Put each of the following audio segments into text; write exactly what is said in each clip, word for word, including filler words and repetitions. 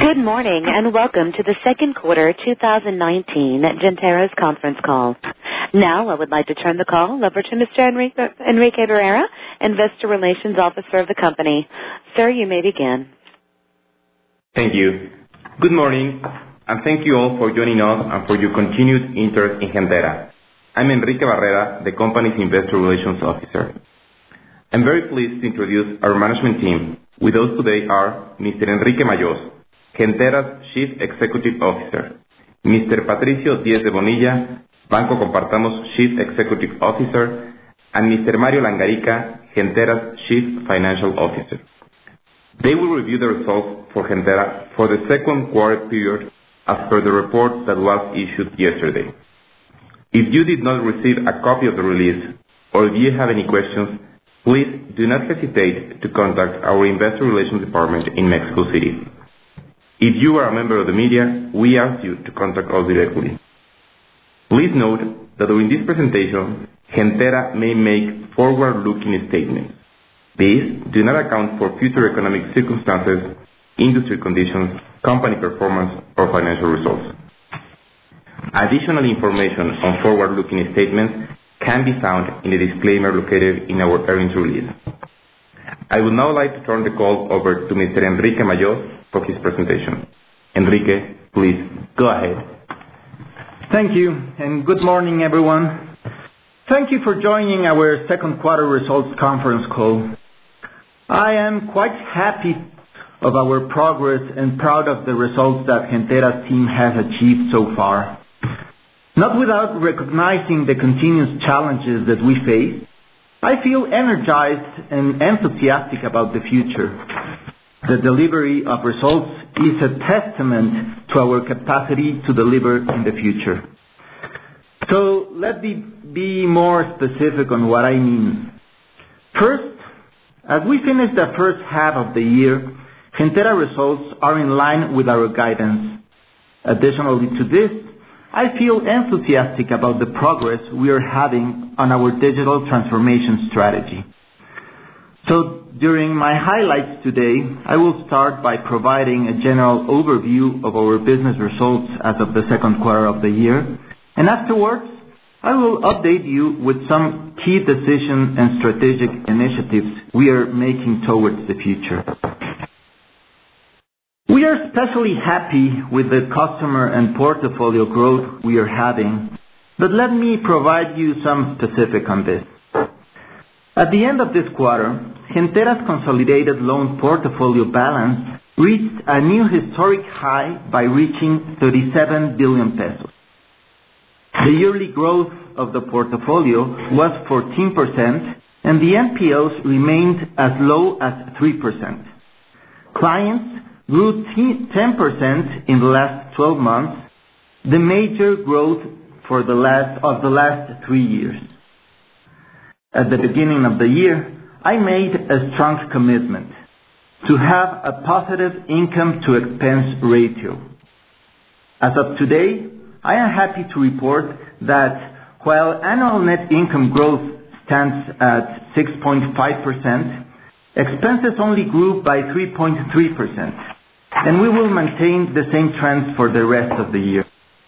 Good morning and welcome to the second quarter two thousand nineteen Gentera's conference call. Now I would like to turn the call over to Mister Enrique, Enrique Barrera, Investor Relations Officer of the company. Sir, you may begin. Thank you. Good morning, and thank you all for joining us and for your continued interest in Gentera. I'm Enrique Barrera, the company's Investor Relations Officer. I'm very pleased to introduce our management team. With us today are Mister Enrique Majós, Gentera's Chief Executive Officer, Mister Patricio Diez de Bonilla, Banco Compartamos Chief Executive Officer, and Mister Mario Langarica, Gentera's Chief Financial Officer. They will review the results for Gentera for the second quarter period as per the report that was issued yesterday. If you did not receive a copy of the release, or if you have any questions, please do not hesitate to contact our Investor Relations Department in Mexico City. If you are a member of the media, we ask you to contact us directly. Please note that during this presentation, Gentera may make forward-looking statements. These do not account for future economic circumstances, industry conditions, company performance, or financial results. Additional information on forward-looking statements can be found in the disclaimer located in our earnings release. I would now like to turn the call over to Mister Enrique Majós for his presentation. Enrique, please go ahead. Thank you, and good morning, everyone. Thank you for joining our second quarter results conference call. I am quite happy of our progress and proud of the results that Gentera's team has achieved so far. Not without recognizing the continuous challenges that we face, I feel energized and enthusiastic about the future. The delivery of results is a testament to our capacity to deliver in the future. So let me be more specific on what I mean. First, as we finish the first half of the year, Gentera results are in line with our guidance. Additionally to this, I feel enthusiastic about the progress we are having on our digital transformation strategy. So during my highlights today, I will start by providing a general overview of our business results as of the second quarter of the year, and afterwards, I will update you with some key decisions and strategic initiatives we are making towards the future. We are especially happy with the customer and portfolio growth we are having, but let me provide you some specific on this. At the end of this quarter, Gentera's consolidated loan portfolio balance reached a new historic high by reaching thirty-seven billion pesos. The yearly growth of the portfolio was fourteen percent, and the N P Os remained as low as three percent. Clients grew ten percent in the last twelve months, the major growth for the last of the last three years. At the beginning of the year, I made a strong commitment to have a positive income to expense ratio. As of today, I am happy to report that while annual net income growth stands at six point five percent, expenses only grew by three point three percent, and we will maintain the same trends for the rest of the year.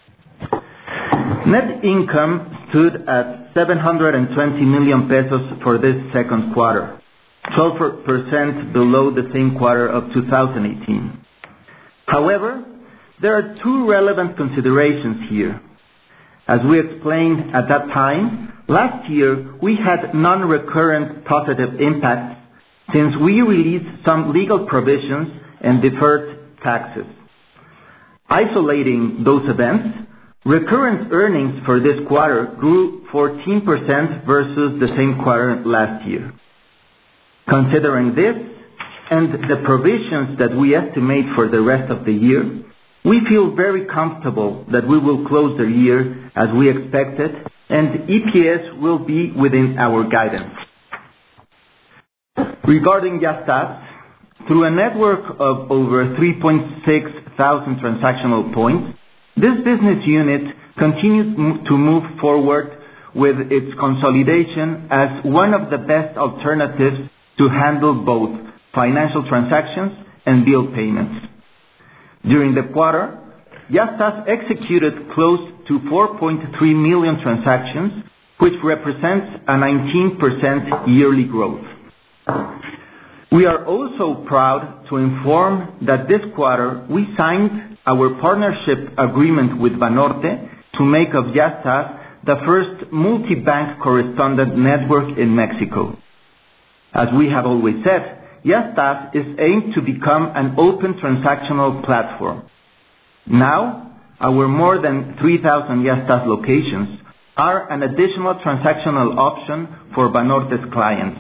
Net income stood at seven hundred twenty million pesos for this second quarter, twelve percent below the same quarter of two thousand eighteen. However, there are two relevant considerations here. As we explained at that time, last year we had non-recurrent positive impacts since we released some legal provisions and deferred taxes. Isolating those events, recurrent earnings for this quarter grew fourteen percent versus the same quarter last year. Considering this and the provisions that we estimate for the rest of the year, we feel very comfortable that we will close the year as we expected, and E P S will be within our guidance. Regarding Yastás, through a network of over three point six thousand transactional points, this business unit continues to move forward with its consolidation as one of the best alternatives to handle both financial transactions and bill payments. During the quarter, Yastás executed close to four point three million transactions, which represents a nineteen percent yearly growth. We are also proud to inform that this quarter we signed our partnership agreement with Banorte to make of Yastás the first multi-bank correspondent network in Mexico. As we have always said, Yastás is aimed to become an open transactional platform. Now, our more than three thousand Yastás locations are an additional transactional option for Banorte's clients.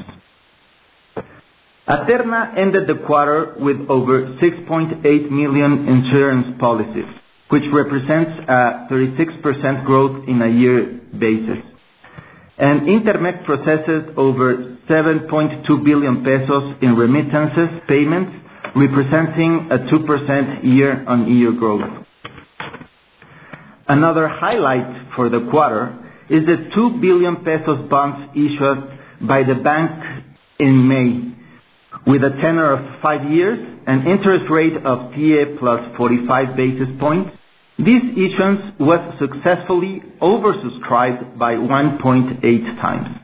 Aterna ended the quarter with over six point eight million insurance policies, which represents a thirty-six percent growth in a year basis. And Intermex processes over seven point two billion pesos in remittances payments, representing a two percent year-on-year growth. Another highlight for the quarter is the two billion pesos bonds issued by the bank in May, with a tenor of five years, an interest rate of T I E plus forty-five basis points. This issuance was successfully oversubscribed by one point eight times.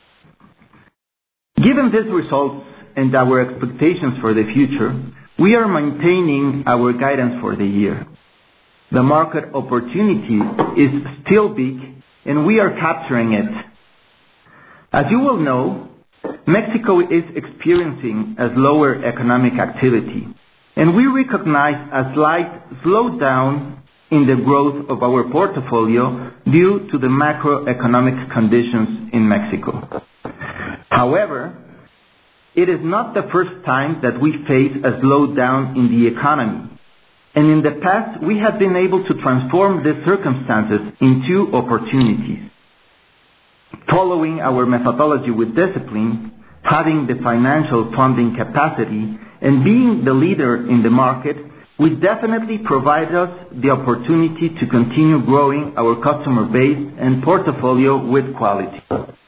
Given these results and our expectations for the future, we are maintaining our guidance for the year. The market opportunity is still big, and we are capturing it. As you will know, Mexico is experiencing a slower economic activity, and we recognize a slight slowdown in the growth of our portfolio due to the macroeconomic conditions in Mexico. However, it is not the first time that we face a slowdown in the economy, and in the past we have been able to transform these circumstances into opportunities. Following our methodology with discipline, having the financial funding capacity, and being the leader in the market, will definitely provide us the opportunity to continue growing our customer base and portfolio with quality.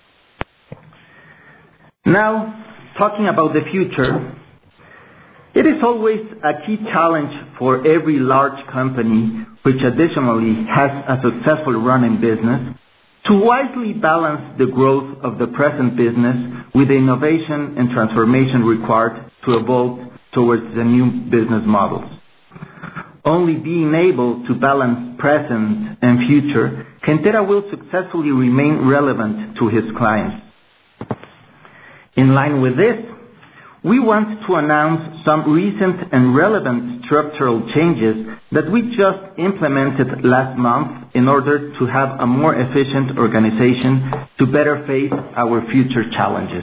Now, talking about the future, it is always a key challenge for every large company, which additionally has a successful run in business, to wisely balance the growth of the present business with the innovation and transformation required to evolve towards the new business models. Only being able to balance present and future, Gentera will successfully remain relevant to his clients. In line with this, we want to announce some recent and relevant structural changes that we just implemented last month in order to have a more efficient organization to better face our future challenges.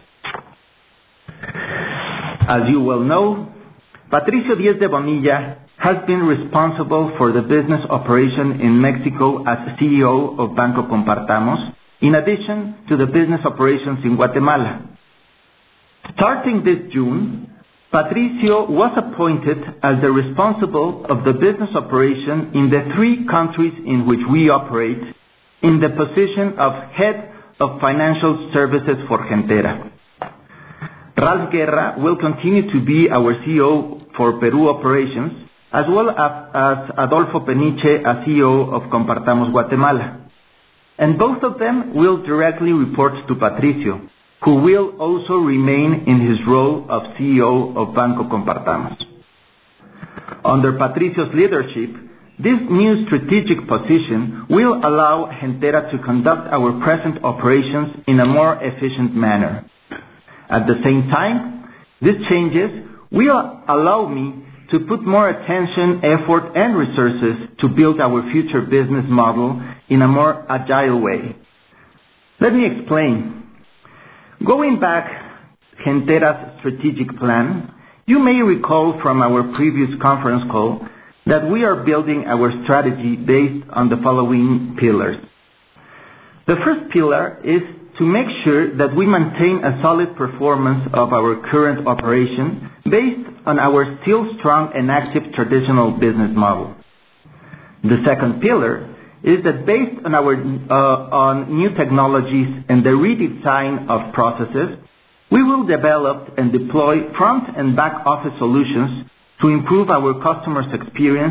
As you well know, Patricio Diez de Bonilla has been responsible for the business operation in Mexico as C E O of Banco Compartamos, in addition to the business operations in Guatemala. Starting this June, Patricio was appointed as the responsible of the business operation in the three countries in which we operate, in the position of Head of Financial Services for Gentera. Ralph Guerra will continue to be our C E O for Peru operations, as well as, as Adolfo Peniche as C E O of Compartamos Guatemala. And both of them will directly report to Patricio, who will also remain in his role of C E O of Banco Compartamos. Under Patricio's leadership, this new strategic position will allow Gentera to conduct our present operations in a more efficient manner. At the same time, these changes will allow me to put more attention, effort, and resources to build our future business model in a more agile way. Let me explain. Going back Gentera's strategic plan, you may recall from our previous conference call that we are building our strategy based on the following pillars. The first pillar is to make sure that we maintain a solid performance of our current operation based on our still strong and active traditional business model. The second pillar is that based on our uh, on new technologies and the redesign of processes, we will develop and deploy front and back office solutions to improve our customers' experience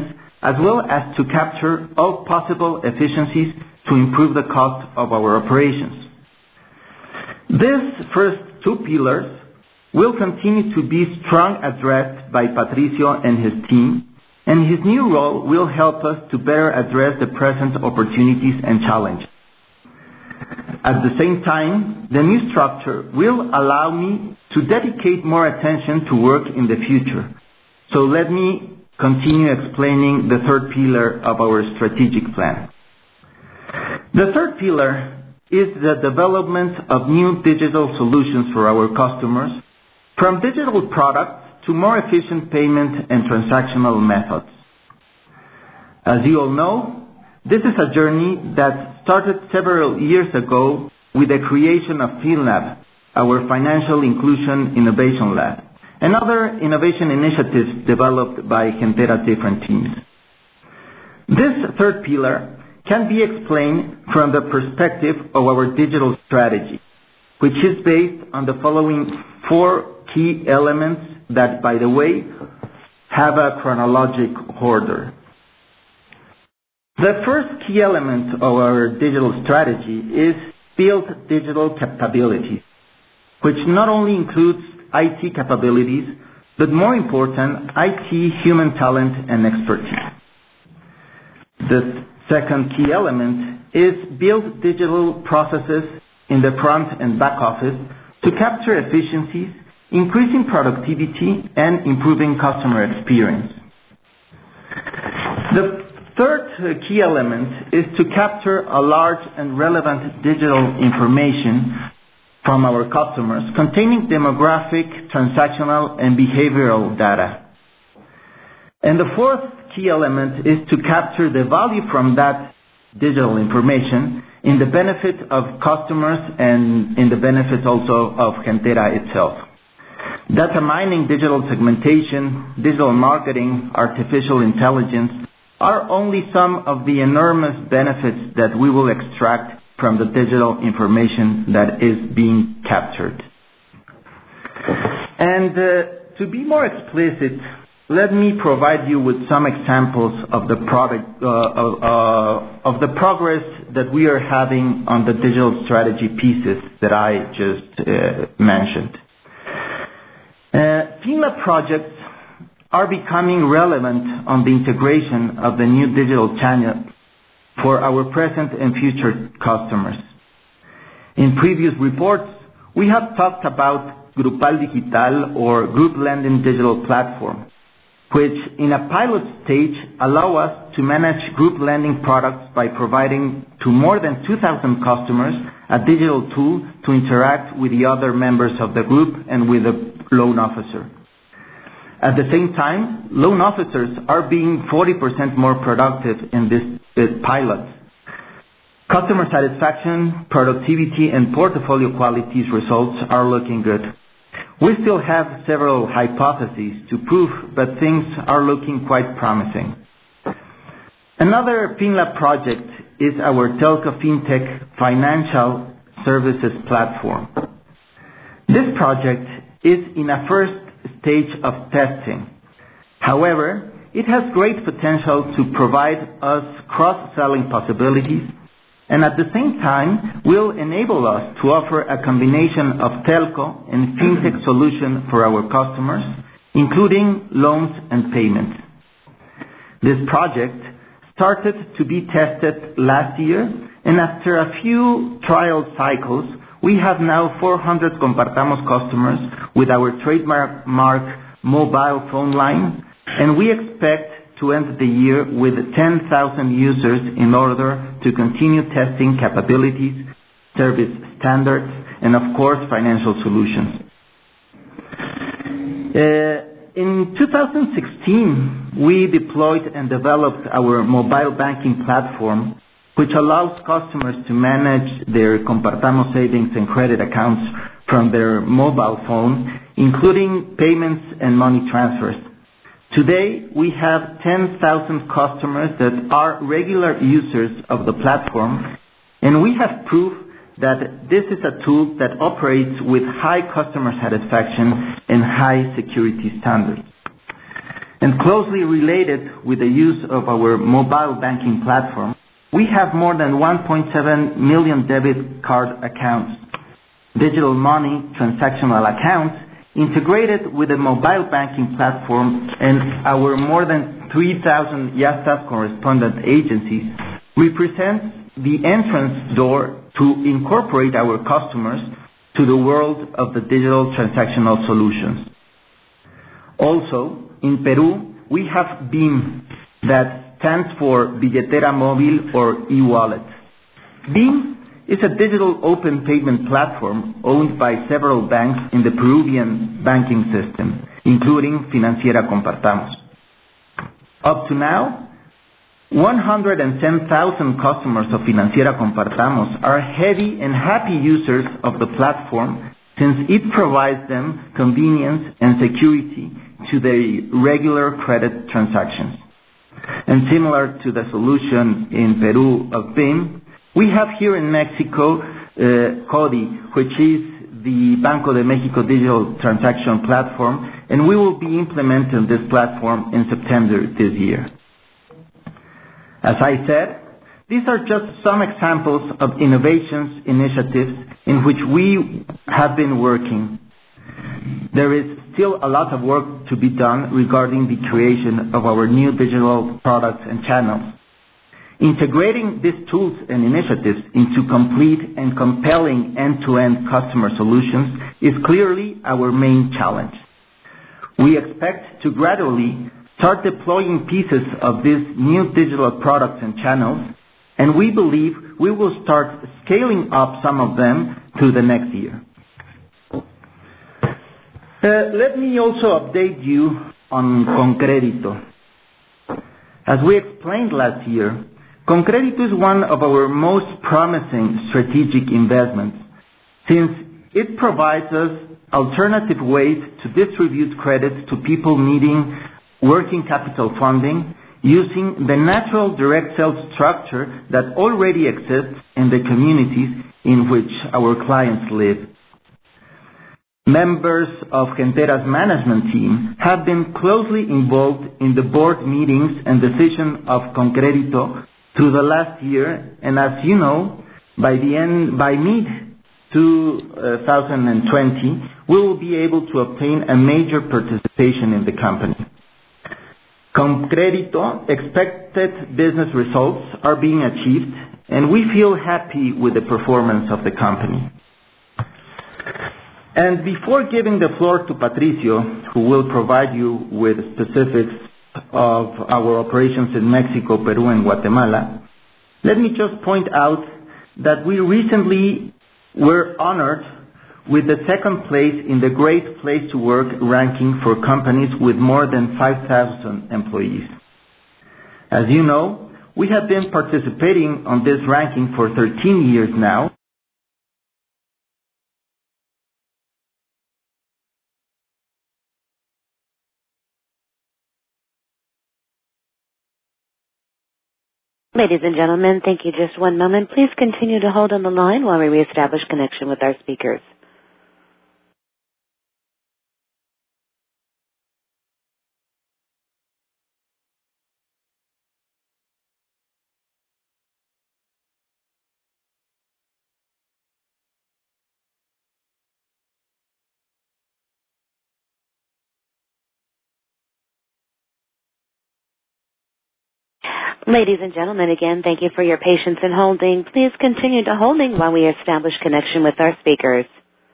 as well as to capture all possible efficiencies to improve the cost of our operations. These first two pillars will continue to be strong addressed by Patricio and his team, and his new role will help us to better address the present opportunities and challenges. At the same time, the new structure will allow me to dedicate more attention to work in the future. So let me continue explaining the third pillar of our strategic plan. The third pillar is the development of new digital solutions for our customers, from digital products to more efficient payment and transactional methods. As you all know, this is a journey that started several years ago with the creation of FinLab, our Financial Inclusion Innovation Lab, and other innovation initiatives developed by Gentera's different teams. This third pillar can be explained from the perspective of our digital strategy, which is based on the following four key elements that, by the way, have a chronological order. The first key element of our digital strategy is build digital capabilities, which not only includes I T capabilities, but more important, I T human talent and expertise. The second key element is build digital processes in the front and back office to capture efficiencies, increasing productivity, and improving customer experience. The third key element is to capture a large and relevant digital information from our customers containing demographic, transactional, and behavioral data. And the fourth key element is to capture the value from that digital information in the benefit of customers and in the benefit also of Gentera itself. Data mining, digital segmentation, digital marketing, artificial intelligence are only some of the enormous benefits that we will extract from the digital information that is being captured. And uh, to be more explicit, let me provide you with some examples of the product uh, uh, of the progress that we are having on the digital strategy pieces that I just uh, mentioned. Uh, FinLab projects are becoming relevant on the integration of the new digital channel for our present and future customers. In previous reports, we have talked about Grupal Digital or Group Lending Digital Platform, which in a pilot stage allow us to manage group lending products by providing to more than two thousand customers a digital tool to interact with the other members of the group and with the loan officer. At the same time, loan officers are being forty percent more productive in this uh, pilot. Customer satisfaction, productivity, and portfolio qualities results are looking good. We still have several hypotheses to prove, but things are looking quite promising. Another FinLab project is our Telco FinTech financial services platform. This project is in a first stage of testing. However, it has great potential to provide us cross-selling possibilities, and at the same time will enable us to offer a combination of telco and fintech solution for our customers, including loans and payments. This project started to be tested last year, and after a few trial cycles, we have now four hundred Compartamos customers with our trademark mark mobile phone line, and we expect to end the year with ten thousand users in order to continue testing capabilities, service standards, and of course, financial solutions. Uh, in two thousand sixteen, we deployed and developed our mobile banking platform, which allows customers to manage their Compartamos savings and credit accounts from their mobile phone, including payments and money transfers. Today, we have ten thousand customers that are regular users of the platform, and we have proof that this is a tool that operates with high customer satisfaction and high security standards. And closely related with the use of our mobile banking platform, we have more than one point seven million debit card accounts, digital money transactional accounts integrated with the mobile banking platform, and our more than three thousand Yastás correspondent agencies represent the entrance door to incorporate our customers to the world of the digital transactional solutions. Also, in Peru, we have B I M, that stands for Billetera Móvil or e-wallet. B I M is a digital open payment platform owned by several banks in the Peruvian banking system, including Financiera Compartamos. Up to now, one hundred ten thousand customers of Financiera Compartamos are heavy and happy users of the platform, since it provides them convenience and security to their regular credit transactions. And similar to the solution in Peru of B I M, we have here in Mexico uh, CODI, which is the Banco de Mexico Digital Transaction Platform, and we will be implementing this platform in September this year. As I said, these are just some examples of innovations initiatives in which we have been working. There is still a lot of work to be done regarding the creation of our new digital products and channels. Integrating these tools and initiatives into complete and compelling end-to-end customer solutions is clearly our main challenge. We expect to gradually start deploying pieces of these new digital products and channels, and we believe we will start scaling up some of them through the next year. Uh, let me also update you on Concrédito. As we explained last year, Concrédito is one of our most promising strategic investments, since it provides us alternative ways to distribute credit to people needing working capital funding using the natural direct sales structure that already exists in the communities in which our clients live. Members of Gentera's management team have been closely involved in the board meetings and decision of Concrédito through the last year, and as you know, by the end, by mid twenty twenty, we will be able to obtain a major participation in the company. Concrédito expected business results are being achieved, and we feel happy with the performance of the company. And before giving the floor to Patricio, who will provide you with specifics of our operations in Mexico, Peru, and Guatemala, let me just point out that we recently were honored with the second place in the Great Place to Work ranking for companies with more than five thousand employees. As you know, we have been participating on this ranking for thirteen years now. Ladies and gentlemen, thank you. Just one moment. Please continue to hold on the line while we reestablish connection with our speakers. Ladies and gentlemen, again, thank you for your patience in holding. Please continue to holding while we establish connection with our speakers.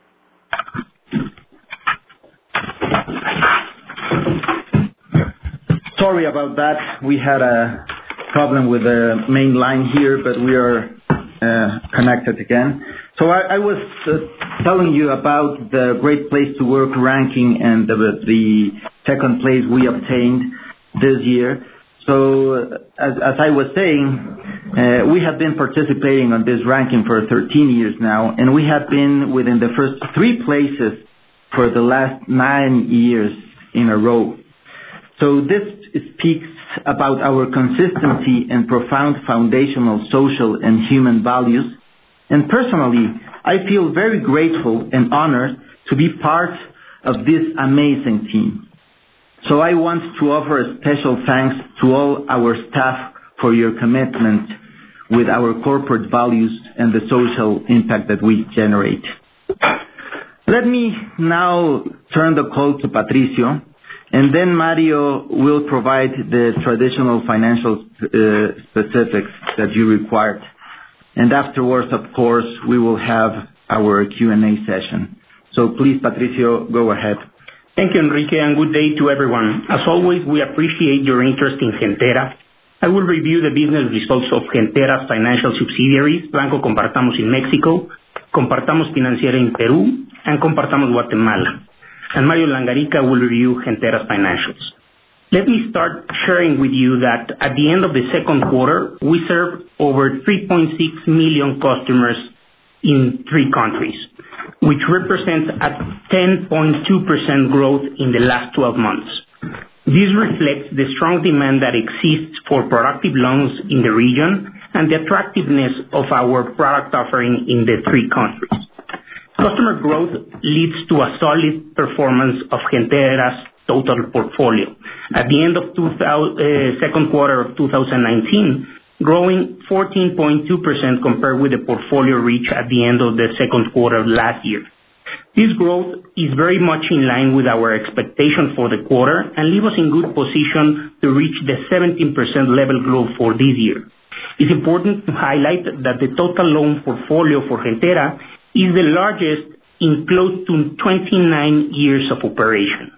Sorry about that. We had a problem with the main line here, but we are uh, connected again. So I, I was uh, telling you about the Great Place to Work ranking and the, the second place we obtained this year. So, as, as I was saying, uh, we have been participating on this ranking for thirteen years now, and we have been within the first three places for the last nine years in a row. So this speaks about our consistency and profound foundational social and human values. And personally, I feel very grateful and honored to be part of this amazing team. So I want to offer a special thanks to all our staff for your commitment with our corporate values and the social impact that we generate. Let me now turn the call to Patricio, and then Mario will provide the traditional financial uh, specifics that you required. And afterwards, of course, we will have our Q and A session. So please, Patricio, go ahead. Thank you, Enrique, and good day to everyone. As always, we appreciate your interest in Gentera. I will review the business results of Gentera's financial subsidiaries, Banco Compartamos in Mexico, Compartamos Financiera in Peru, and Compartamos Guatemala. And Mario Langarica will review Gentera's financials. Let me start sharing with you that at the end of the second quarter, we served over three point six million customers in three countries, which represents a ten point two percent growth in the last twelve months. This reflects the strong demand that exists for productive loans in the region and the attractiveness of our product offering in the three countries. Customer growth leads to a solid performance of Gentera's total portfolio. At the end of two thousand, uh, second quarter of two thousand nineteen, growing fourteen point two percent compared with the portfolio reached at the end of the second quarter of last year. This growth is very much in line with our expectation for the quarter and leave us in good position to reach the seventeen percent level growth for this year. It's important to highlight that the total loan portfolio for Gentera is the largest in close to twenty-nine years of operation.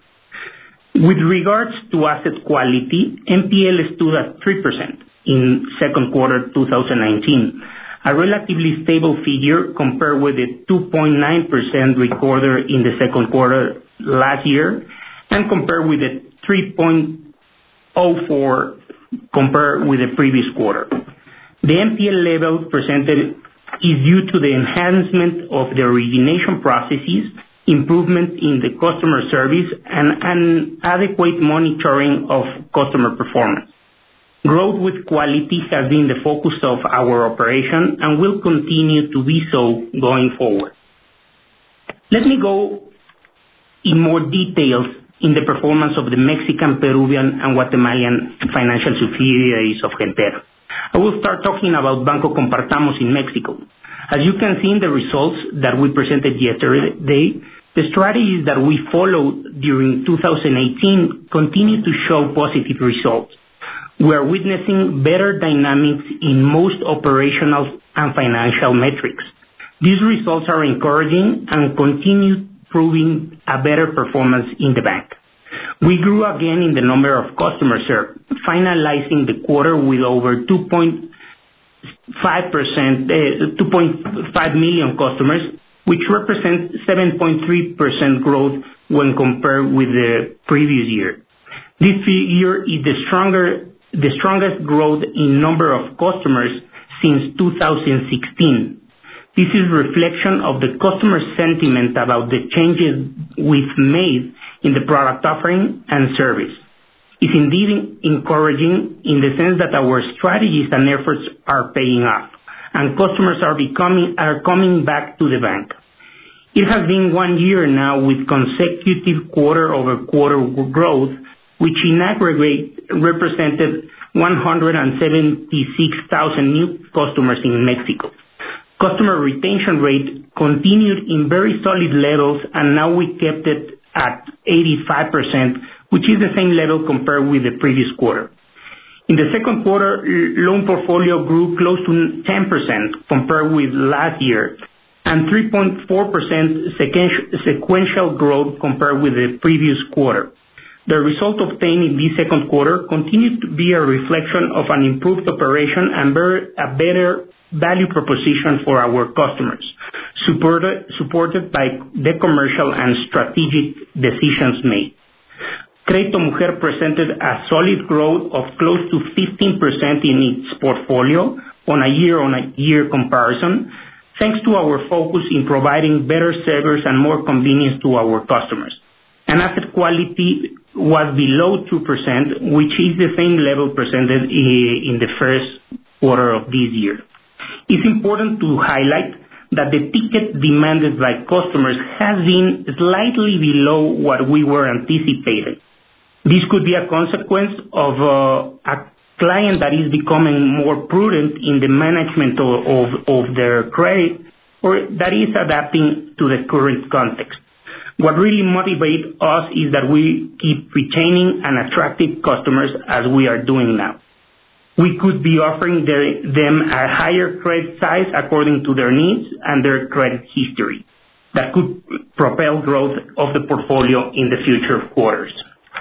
With regards to asset quality, N P L stood at three percent in second quarter two thousand nineteen, a relatively stable figure compared with the two point nine percent recorded in the second quarter last year and compared with the three point zero four compared with the previous quarter. The N P L level presented is due to the enhancement of the origination processes, improvement in the customer service, and an adequate monitoring of customer performance. Growth with quality has been the focus of our operation and will continue to be so going forward. Let me go in more details in the performance of the Mexican, Peruvian, and Guatemalan financial subsidiaries of Gentera. I will start talking about Banco Compartamos in Mexico. As you can see in the results that we presented yesterday, the strategies that we followed during two thousand eighteen continue to show positive results. We are witnessing better dynamics in most operational and financial metrics. These results are encouraging and continue proving a better performance in the bank. We grew again in the number of customers served, finalizing the quarter with over two point five percent, uh, two point five million customers, which represents seven point three percent growth when compared with the previous year. This figure is the stronger, the strongest growth in number of customers since two thousand sixteen. This is a reflection of the customer sentiment about the changes we've made in the product offering and service. It's indeed encouraging in the sense that our strategies and efforts are paying off, and customers are becoming are coming back to the bank. It has been one year now with consecutive quarter-over-quarter growth, which in aggregate represented one hundred seventy-six thousand new customers in Mexico. Customer retention rate continued in very solid levels, and now we kept it at eighty-five percent, which is the same level compared with the previous quarter. In the second quarter, loan portfolio grew close to ten percent compared with last year, and three point four percent sequential growth compared with the previous quarter. The result obtained in this second quarter continued to be a reflection of an improved operation and a better value proposition for our customers, supported, supported by the commercial and strategic decisions made. Crédito Mujer presented a solid growth of close to fifteen percent in its portfolio on a year-on-year comparison, thanks to our focus in providing better service and more convenience to our customers. And asset quality was below two percent, which is the same level presented in the first quarter of this year. It's important to highlight that the ticket demanded by customers has been slightly below what we were anticipating. This could be a consequence of uh, a client that is becoming more prudent in the management of, of, of their credit, or that is adapting to the current context. What really motivates us is that we keep retaining and attracting customers as we are doing now. We could be offering their, them a higher credit size according to their needs and their credit history. That could propel growth of the portfolio in the future quarters.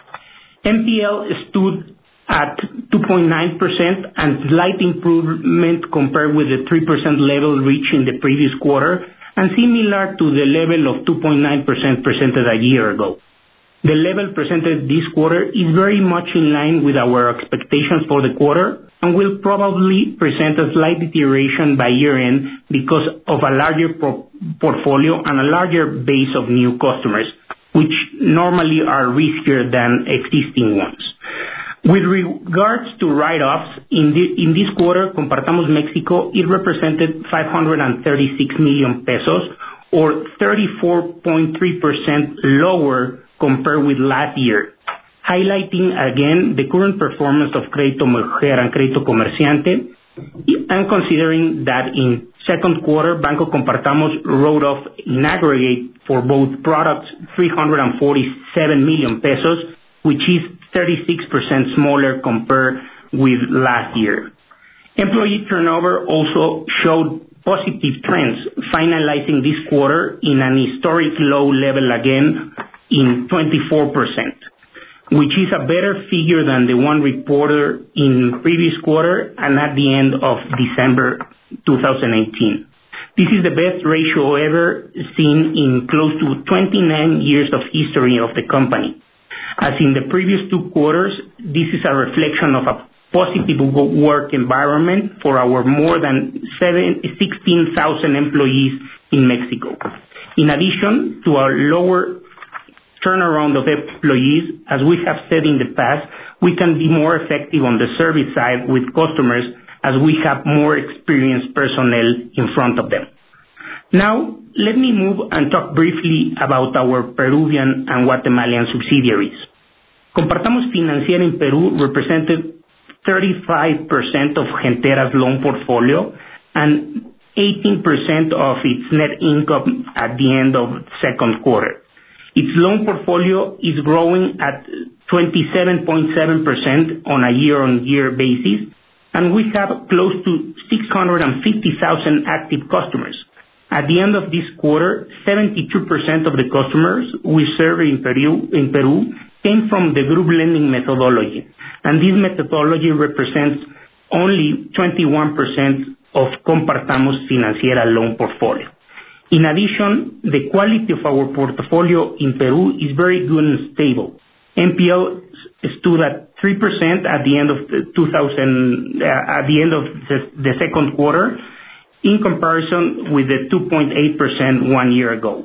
N P L stood at two point nine percent and slight improvement compared with the three percent level reached in the previous quarter and similar to the level of two point nine percent presented a year ago. The level presented this quarter is very much in line with our expectations for the quarter and will probably present a slight deterioration by year-end because of a larger pro- portfolio and a larger base of new customers, which normally are riskier than existing ones. With regards to write-offs, in, the, in this quarter, Compartamos Mexico, it represented five hundred thirty-six million pesos, or thirty-four point three percent lower compared with last year, highlighting again the current performance of Crédito Mujer and Crédito Comerciante, and considering that in second quarter, Banco Compartamos wrote off in aggregate for both products three hundred forty-seven million pesos, which is thirty-six percent smaller compared with last year. Employee turnover also showed positive trends, finalizing this quarter in an historic low level again in twenty-four percent, which is a better figure than the one reported in previous quarter and at the end of December two thousand eighteen. This is the best ratio ever seen in close to twenty-nine years of history of the company. As in the previous two quarters, this is a reflection of a positive work environment for our more than sixteen thousand employees in Mexico. In addition to our lower turnaround of employees, as we have said in the past, we can be more effective on the service side with customers as we have more experienced personnel in front of them. Now, let me move and talk briefly about our Peruvian and Guatemalan subsidiaries. Compartamos Financiera in Peru represented thirty-five percent of Gentera's loan portfolio and eighteen percent of its net income at the end of second quarter. Its loan portfolio is growing at twenty-seven point seven percent on a year-on-year basis, and we have close to six hundred fifty thousand active customers. At the end of this quarter, seventy-two percent of the customers we serve in Peru, in Peru came from the group lending methodology, and this methodology represents only twenty-one percent of Compartamos Financiera loan portfolio. In addition, the quality of our portfolio in Peru is very good and stable. N P L stood at three percent at the end of the two thousand, uh, at the end of the, the second quarter, in comparison with the two point eight percent one year ago.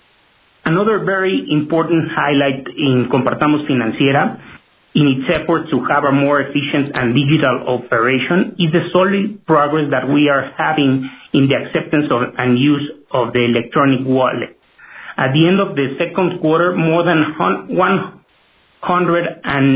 Another very important highlight in Compartamos Financiera in its effort to have a more efficient and digital operation is the solid progress that we are having in the acceptance of and use of the electronic wallet. At the end of the second quarter, more than one hundred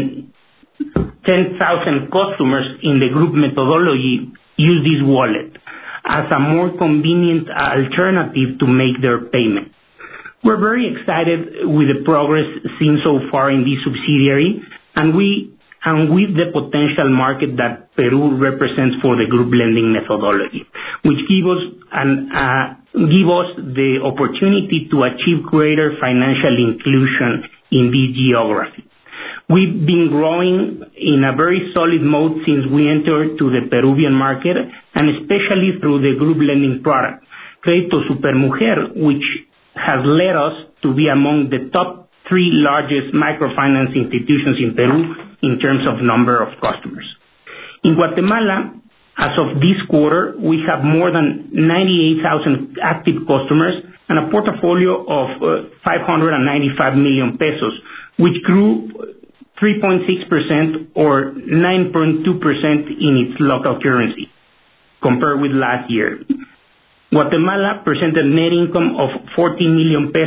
ten thousand customers in the group methodology use this wallet as a more convenient alternative to make their payment. We're very excited with the progress seen so far in this subsidiary, and we and with the potential market that Peru represents for the group lending methodology, which give us an uh, give us the opportunity to achieve greater financial inclusion in this geography. We've been growing in a very solid mode since we entered to the Peruvian market, and especially through the group lending product, Crédito Supermujer, which has led us to be among the top three largest microfinance institutions in Peru in terms of number of customers. In Guatemala, as of this quarter, we have more than ninety-eight thousand active customers and a portfolio of uh, five hundred ninety-five million pesos, which grew three point six percent or nine point two percent in its local currency compared with last year. Guatemala presented net income of fourteen million pesos,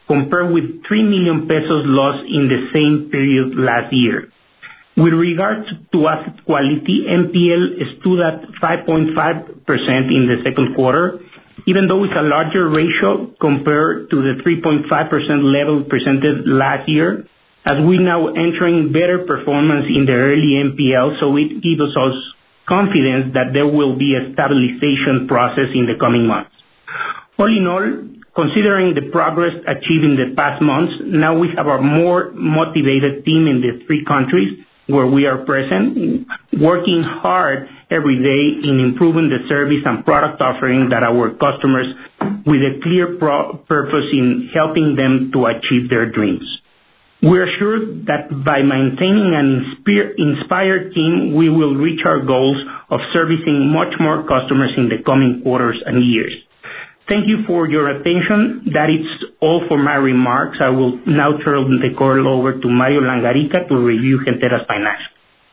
compared with three million pesos lost in the same period last year. With regard to asset quality, N P L stood at five point five percent in the second quarter, even though it's a larger ratio compared to the three point five percent level presented last year, as we now entering better performance in the early N P L, so it gives us confidence that there will be a stabilization process in the coming months. All in all, considering the progress achieved in the past months, now we have a more motivated team in the three countries where we are present, working hard every day in improving the service and product offering that our customers with a clear pro- purpose in helping them to achieve their dreams. We are sure that by maintaining an inspire, inspired team, we will reach our goals of servicing much more customers in the coming quarters and years. Thank you for your attention. That is all for my remarks. I will now turn the call over to Mario Langarica to review Gentera's financials.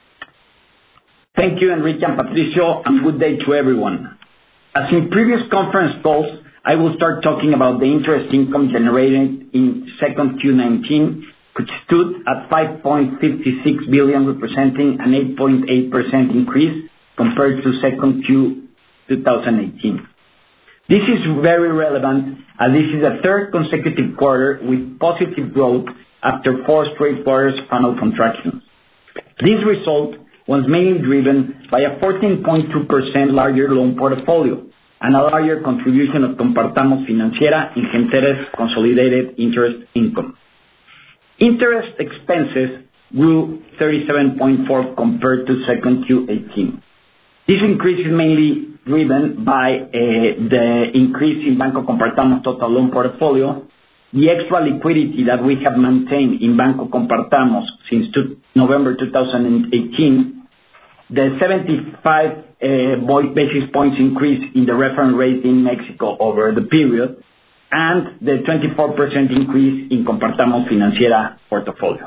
Thank you, Enrique and Patricio, and good day to everyone. As in previous conference calls, I will start talking about the interest income generated in second Q nineteen, which stood at five point five six billion, representing an eight point eight percent increase compared to second Q twenty eighteen. This is very relevant, as this is the third consecutive quarter with positive growth after four straight quarters of annual contractions. This result was mainly driven by a fourteen point two percent larger loan portfolio and a larger contribution of Compartamos Financiera in Gentera's consolidated interest income. Interest expenses grew thirty-seven point four percent compared to second Q eighteen. This increase is mainly driven by uh, the increase in Banco Compartamos total loan portfolio, the extra liquidity that we have maintained in Banco Compartamos since two, November twenty eighteen, the seventy-five uh, basis points increase in the reference rate in Mexico over the period, and the twenty-four percent increase in Compartamos Financiera portfolio.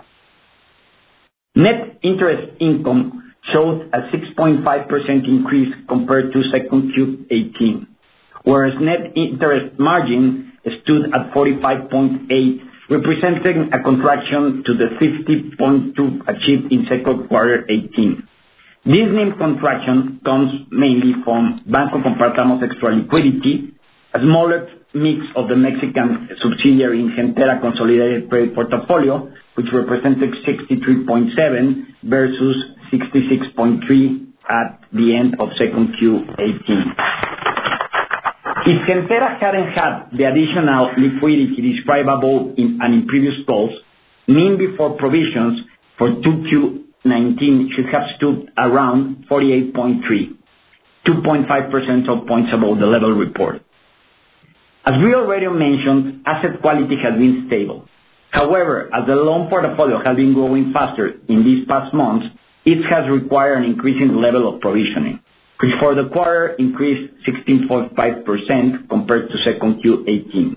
Net interest income showed a six point five percent increase compared to second Q eighteen, whereas net interest margin stood at forty-five point eight, representing a contraction to the fifty point two achieved in second quarter eighteen. This N I M contraction comes mainly from Banco Compartamos extra liquidity, a smaller mix of the Mexican subsidiary in Gentera consolidated credit portfolio, which represented sixty-three point seven versus sixty-six point three at the end of second Q eighteen. If Gentera hadn't had the additional liquidity described above in, and in previous calls, N I M before provisions for two Q nineteen should have stood around forty-eight point three, two point five percent of points above the level reported. As we already mentioned, asset quality has been stable. However, as the loan portfolio has been growing faster in these past months, it has required an increase in the level of provisioning, which for the quarter increased sixteen point five percent compared to second Q eighteen.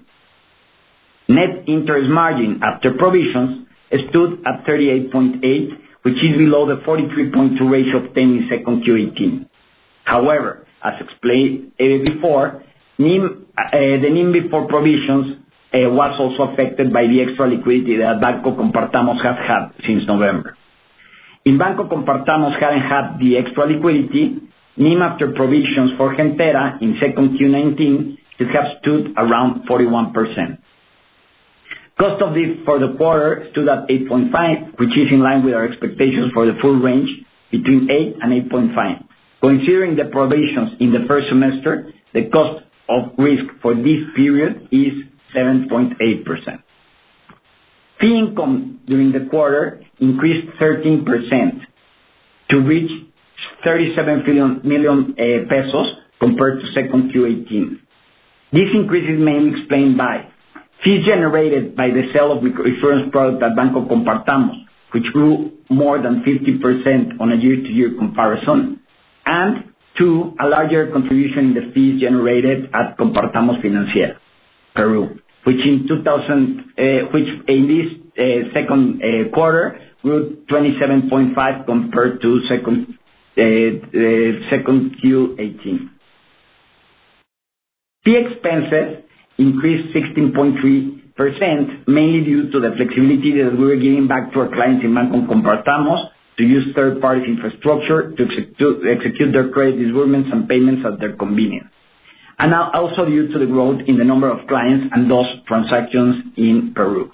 Net interest margin after provisions stood at thirty-eight point eight, which is below the forty-three point two ratio obtained in second Q eighteen. However, as explained before, N I M, uh, the N I M before provisions uh, was also affected by the extra liquidity that Banco Compartamos has had since November. In Banco Compartamos hadn't had the extra liquidity, N I M after provisions for Gentera in second Q nineteen should have stood around forty-one percent. Cost of this for the quarter stood at eight point five, which is in line with our expectations for the full range between eight and eight point five. Considering the provisions in the first semester, the cost of risk for this period is seven point eight percent. Fee income during the quarter increased thirteen percent to reach thirty-seven million uh, pesos compared to second Q eighteen. This increase is mainly explained by fees generated by the sale of microinsurance products at Banco Compartamos, which grew more than fifty percent on a year-to-year comparison, and two, a larger contribution in the fees generated at Compartamos Financiera, Peru, which in two thousand, uh, which in this uh, second uh, quarter grew twenty-seven point five compared to second uh, uh, second Q eighteen. Fee expenses increased sixteen point three percent, mainly due to the flexibility that we were giving back to our clients in Banco Compartamos to use third parties' infrastructure to execute, execute their credit disbursements and payments at their convenience. And also due to the growth in the number of clients and those transactions in Peru.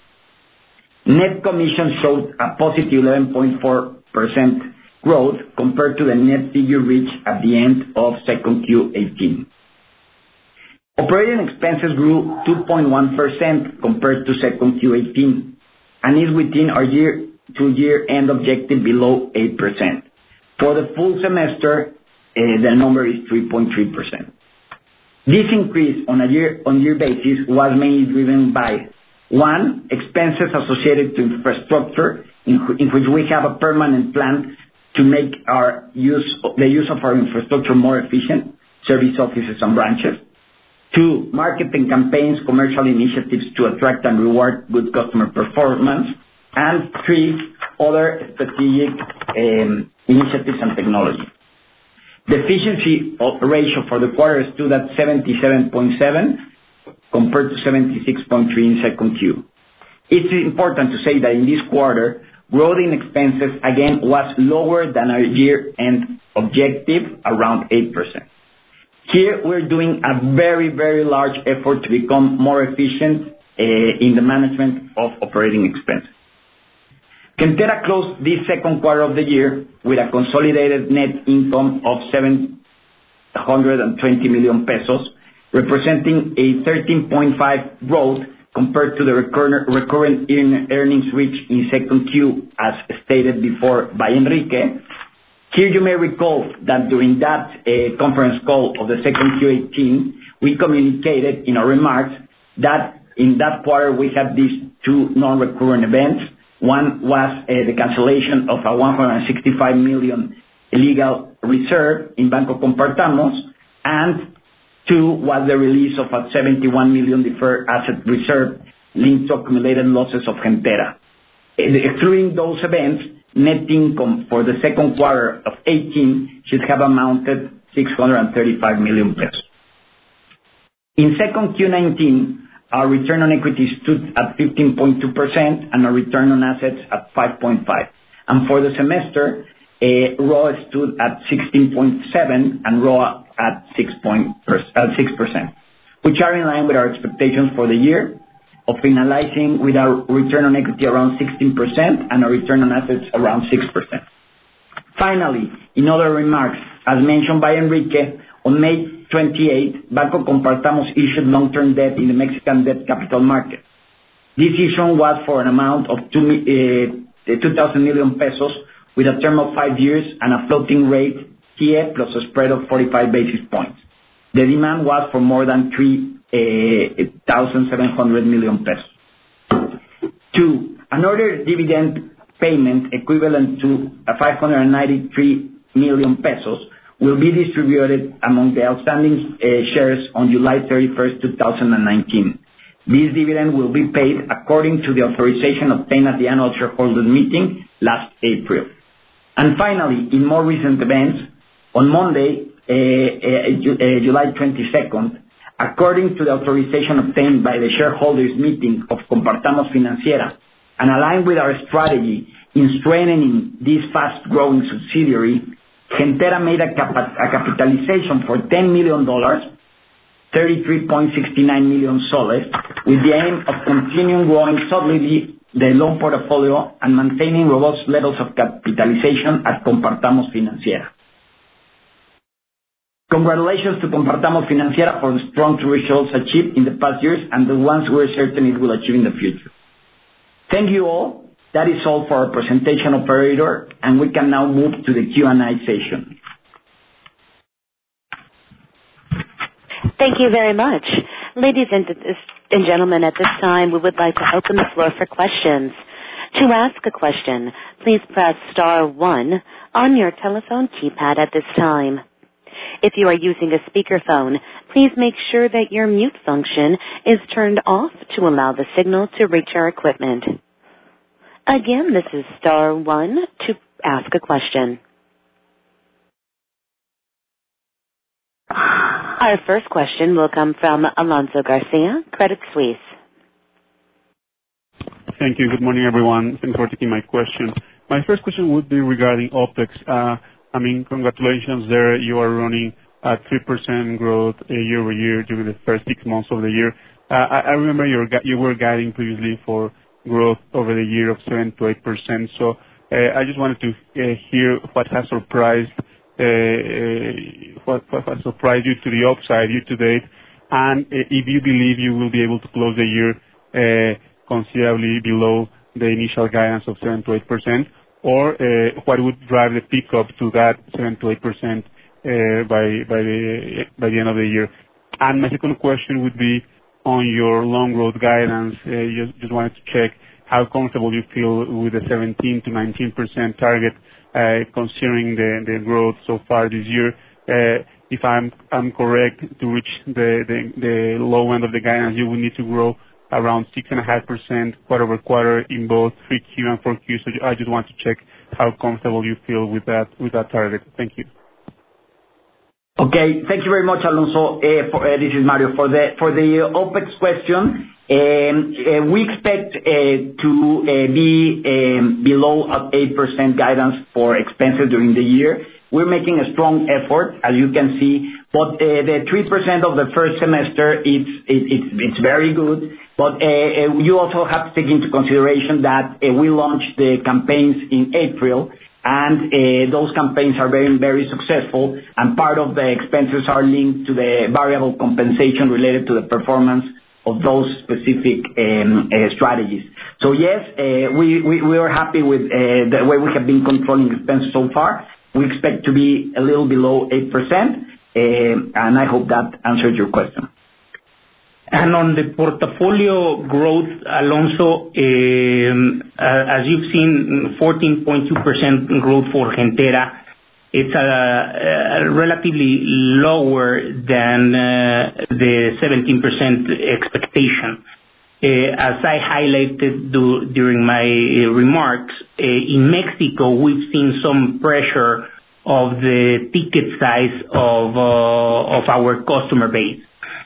Net commission showed a positive eleven point four percent growth compared to the net figure reached at the end of second Q eighteen. Operating expenses grew two point one percent compared to second Q eighteen and is within our year-to-year end objective below eight percent. For the full semester, uh, the number is three point three percent. This increase on a year-on-year basis was mainly driven by, one, expenses associated to infrastructure, in, in which we have a permanent plan to make our use, the use of our infrastructure more efficient, service offices and branches. Two, marketing campaigns, commercial initiatives to attract and reward good customer performance. And three, other strategic um, initiatives and technology. The efficiency ratio for the quarter stood at seventy-seven point seven compared to seventy-six point three in second Q. It's important to say that in this quarter, growth in expenses again was lower than our year-end objective, around eight percent. Here we're doing a very, very large effort to become more efficient uh, in the management of operating expenses. Gentera closed this second quarter of the year with a consolidated net income of seven hundred twenty million pesos, representing a thirteen point five growth compared to the recurrent, recurrent earnings reached in second Q, as stated before by Enrique. Here you may recall that during that uh, conference call of the second Q eighteen, we communicated in our remarks that in that quarter we had these two non-recurrent events. One was uh, the cancellation of a one hundred sixty-five million legal reserve in Banco Compartamos, and two was the release of a seventy-one million deferred asset reserve linked to accumulated losses of Gentera. Excluding those events, net income for the second quarter of eighteen should have amounted six hundred thirty-five million pesos. In second Q nineteen, our return on equity stood at fifteen point two percent and our return on assets at five point five. And for the semester, uh, R O A stood at sixteen point seven and R O A at six percent, which are in line with our expectations for the year of finalizing with our return on equity around sixteen percent and our return on assets around six percent. Finally, in other remarks, as mentioned by Enrique, on May twenty-eighth, Banco Compartamos issued long-term debt in the Mexican debt capital market. This issue was for an amount of two, uh, two thousand million pesos with a term of five years and a floating rate T I E plus a spread of forty-five basis points. The demand was for more than three thousand seven hundred million pesos. Two, another dividend payment equivalent to five hundred ninety-three million pesos will be distributed among the outstanding uh, shares on July thirty-first, two thousand nineteen. This dividend will be paid according to the authorization obtained at the annual shareholders meeting last April. And finally, in more recent events, on Monday, uh, uh, uh, July twenty-second, according to the authorization obtained by the shareholders meeting of Compartamos Financiera, and aligned with our strategy in strengthening this fast-growing subsidiary, Gentera made a, cap- a capitalization for ten million dollars, thirty-three point six nine million soles, with the aim of continuing growing solidly the loan portfolio and maintaining robust levels of capitalization at Compartamos Financiera. Congratulations to Compartamos Financiera for the strong results achieved in the past years and the ones we're certain it will achieve in the future. Thank you all. That is all for our presentation, operator, and we can now move to the Q and A session. Thank you very much. Ladies and, and gentlemen, at this time, we would like to open the floor for questions. To ask a question, please press star one on your telephone keypad at this time. If you are using a speakerphone, please make sure that your mute function is turned off to allow the signal to reach our equipment. Again, this is star one to ask a question. Our first question will come from Alonso Garcia, Credit Suisse. Thank you. Good morning, everyone. Thanks for taking my question. My first question would be regarding OpEx. Uh, I mean, congratulations there. You are running at three percent growth year-over-year during the first six months of the year. Uh, I, I remember you were, you were guiding previously for growth over the year of seven to eight percent. So uh, I just wanted to uh, hear what has surprised uh, uh, what, what has surprised you to the upside year to date, and uh, if you believe you will be able to close the year uh, considerably below the initial guidance of seven to eight percent, or uh, what would drive the pickup to that seven to eight percent uh, by by the by the end of the year. And my second question would be on your loan growth guidance. Uh, just just wanted to check how comfortable you feel with the seventeen to nineteen percent target, uh, considering the the growth so far this year. Uh, if I'm I'm correct, to reach the, the the low end of the guidance, you will need to grow around six point five percent quarter-over-quarter in both three Q and four Q. So I just want to check how comfortable you feel with that with that target. Thank you. Okay. Thank you very much, Alonso. Uh, for, uh, this is Mario. For the for the OpEx question, um, uh, we expect uh, to uh, be um, below eight percent guidance for expenses during the year. We're making a strong effort, as you can see, but uh, the three percent of the first semester, it's it, it's it's very good. But uh, you also have to take into consideration that uh, we launched the campaigns in April, and uh, those campaigns are very, very successful, and part of the expenses are linked to the variable compensation related to the performance of those specific um, uh, strategies. So yes, uh, we, we, we are happy with uh, the way we have been controlling expenses so far. We expect to be a little below eight percent, uh, and I hope that answered your question. And on the portfolio growth, Alonso, um, uh, as you've seen, fourteen point two percent growth for Gentera. It's a, a relatively lower than uh, the seventeen percent expectation. Uh, as I highlighted do, during my uh, remarks, uh, in Mexico, we've seen some pressure of the ticket size of uh, of our customer base.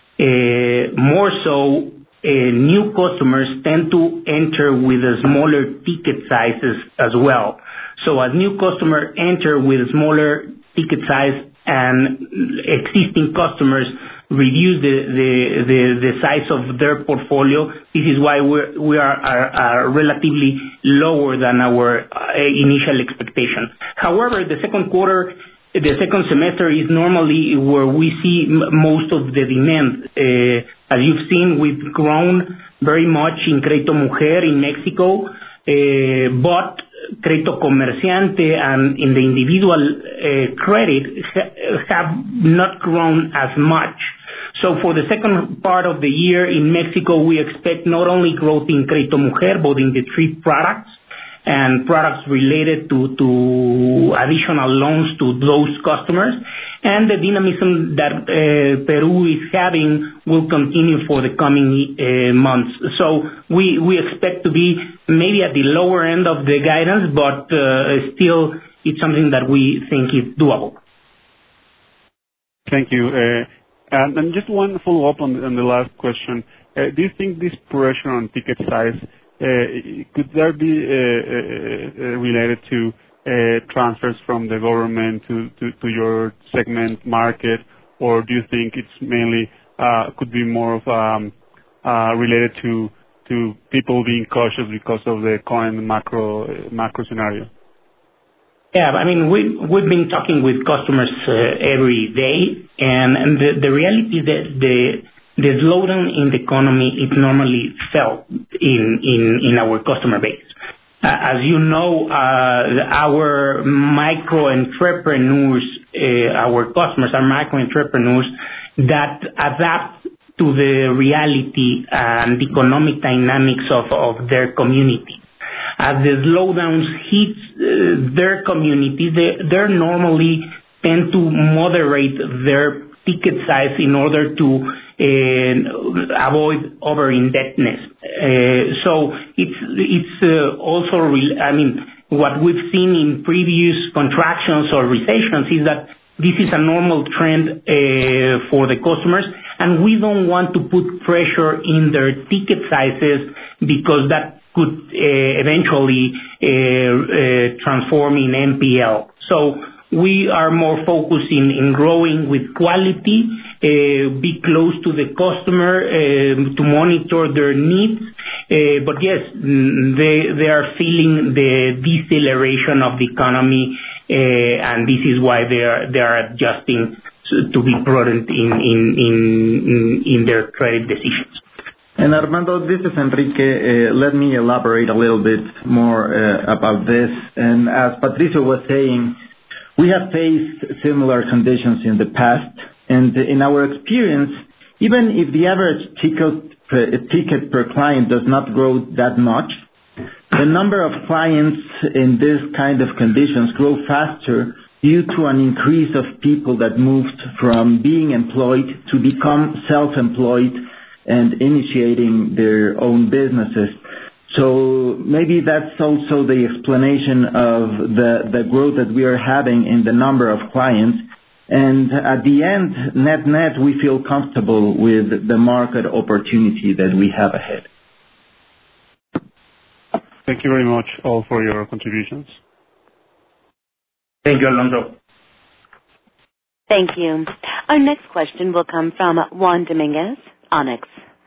Uh, more so, uh, new customers tend to enter with a smaller ticket sizes as well. So as new customers enter with smaller ticket size and existing customers reduce the, the, the, the size of their portfolio, this is why we're, we are, are, are relatively lower than our uh, initial expectation. However, the second quarter The second semester is normally where we see m- most of the demand. Uh, as you've seen, we've grown very much in Crédito Mujer in Mexico, uh, but Crédito Comerciante and in the individual uh, credit ha- have not grown as much. So for the second part of the year in Mexico, we expect not only growth in Crédito Mujer, but in the three products, and products related to, to additional loans to those customers. And the dynamism that uh, Peru is having will continue for the coming uh, months. So we, we expect to be maybe at the lower end of the guidance, but uh, still it's something that we think is doable. Thank you. Uh, and, and just one follow-up on, on the last question. Uh, do you think this pressure on ticket size Uh, could there be uh, uh, related to uh, transfers from the government to, to, to your segment market, or do you think it's mainly uh, could be more of um, uh, related to to people being cautious because of the current macro uh, macro scenario? Yeah, I mean, we, we've been talking with customers uh, every day, and, and the, the reality is that the The slowdown in the economy is normally felt in, in, in our customer base. Uh, as you know, uh, our micro-entrepreneurs, uh, our customers are micro-entrepreneurs that adapt to the reality and economic dynamics of, of their community. As the slowdowns hit uh, their community, they they're normally tend to moderate their ticket size in order to uh, avoid over-indebtedness. Uh, so it's it's uh, also, re- I mean, what we've seen in previous contractions or recessions is that this is a normal trend uh, for the customers, and we don't want to put pressure in their ticket sizes because that could uh, eventually uh, uh, transform in N P L. So we are more focused in, in growing with quality, uh, be close to the customer uh, to monitor their needs. Uh, but yes, they they are feeling the deceleration of the economy, uh, and this is why they are they are adjusting to be prudent in in in, in their credit decisions. And Armando, this is Enrique. Uh, let me elaborate a little bit more uh, about this. And as Patricio was saying, we have faced similar conditions in the past, and in our experience, even if the average ticket per, ticket per client does not grow that much, the number of clients in this kind of conditions grow faster due to an increase of people that moved from being employed to become self-employed and initiating their own businesses. So maybe that's also the explanation of the, the growth that we are having in the number of clients. And at the end, net net, we feel comfortable with the market opportunity that we have ahead. Thank you very much all for your contributions. Thank you, Alonso. Thank you. Our next question will come from Juan Dominguez, Onyx.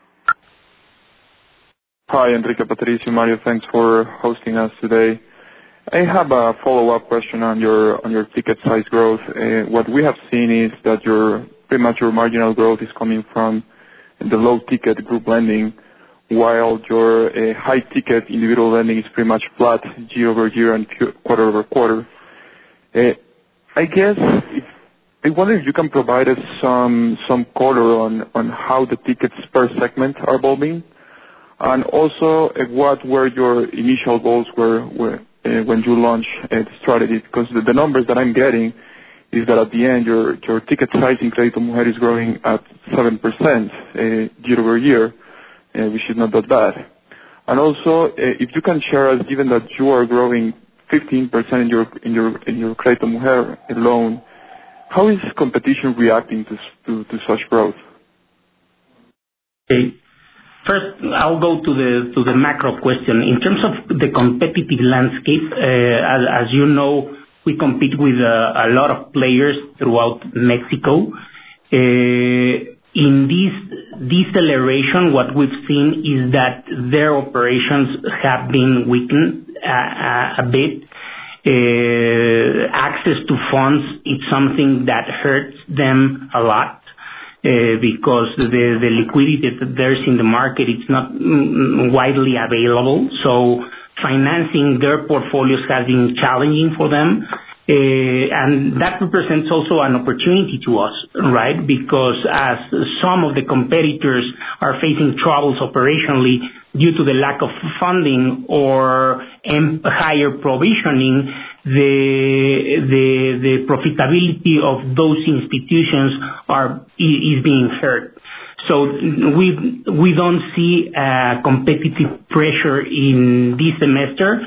Hi, Enrique, Patricio, Mario. Thanks for hosting us today. I have a follow-up question on your on your ticket size growth. Uh, what we have seen is that your pretty much your marginal growth is coming from the low-ticket group lending, while your uh, high-ticket individual lending is pretty much flat year over year and quarter over quarter. Uh, I guess if, I wonder if you can provide us some some color on on how the tickets per segment are evolving. And also, uh, what were your initial goals were, were uh, when you launched uh, the strategy? Because the, the numbers that I'm getting is that at the end, your your ticket size in Crédito Mujer is growing at seven percent uh, year over year, uh, which is not that bad. And also, uh, if you can share us, given that you are growing fifteen percent in your in your in your Crédito Mujer loan, how is competition reacting to to, to such growth? Okay. First, I'll go to the to the macro question. In terms of the competitive landscape, uh, as, as you know, we compete with uh, a lot of players throughout Mexico. Uh, in this deceleration, what we've seen is that their operations have been weakened uh, a bit. Uh, access to funds is something that hurts them a lot. Uh, because the, the liquidity that there's in the market, it's not mm, widely available. So financing their portfolios has been challenging for them. Uh, and that represents also an opportunity to us, right? Because as some of the competitors are facing troubles operationally due to the lack of funding or um, higher provisioning, the the the profitability of those institutions are is being hurt. So we we don't see uh, competitive pressure in this semester.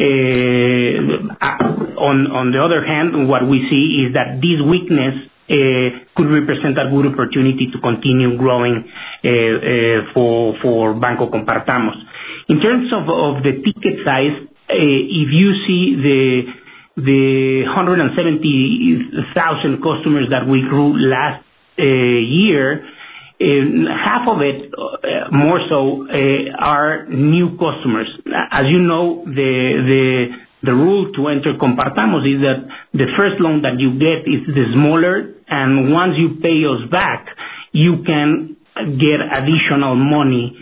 Uh, on on the other hand, what we see is that this weakness uh, could represent a good opportunity to continue growing uh, uh, for for Banco Compartamos. In terms of, of the ticket size, uh, if you see the the one hundred seventy thousand customers that we grew last uh, year, uh, half of it, uh, more so, uh, are new customers. As you know, the the the rule to enter Compartamos is that the first loan that you get is the smaller, and once you pay us back, you can get additional money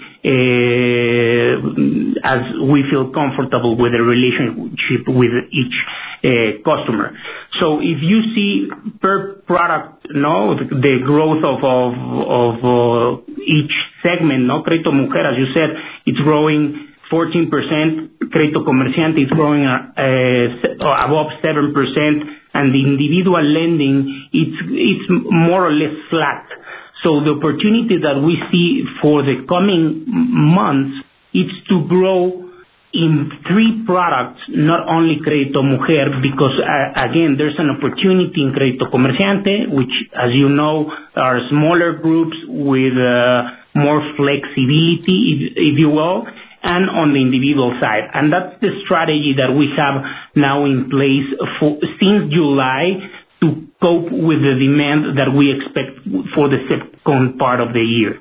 uh, as we feel comfortable with the relationship with each uh, customer. So if you see per product, no, the, the growth of of, of uh, each segment, no, Crédito Mujer, as you said, it's growing fourteen percent. Crédito Comerciante is growing uh, above seven percent, and the individual lending, it's it's more or less flat. So the opportunity that we see for the coming months is to grow in three products, not only Crédito Mujer, because uh, again, there's an opportunity in Crédito Comerciante, which, as you know, are smaller groups with uh, more flexibility, if, if you will. and on the individual side. And that's the strategy that we have now in place for, since July to cope with the demand that we expect for the second part of the year.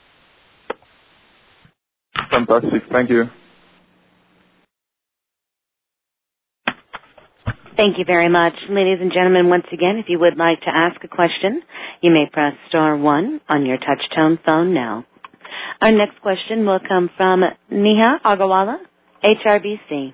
Fantastic. Thank you. Thank you very much. Ladies and gentlemen, once again, if you would like to ask a question, you may press star one on your touch-tone phone now. Our next question will come from Neha Agarwala, H R B C.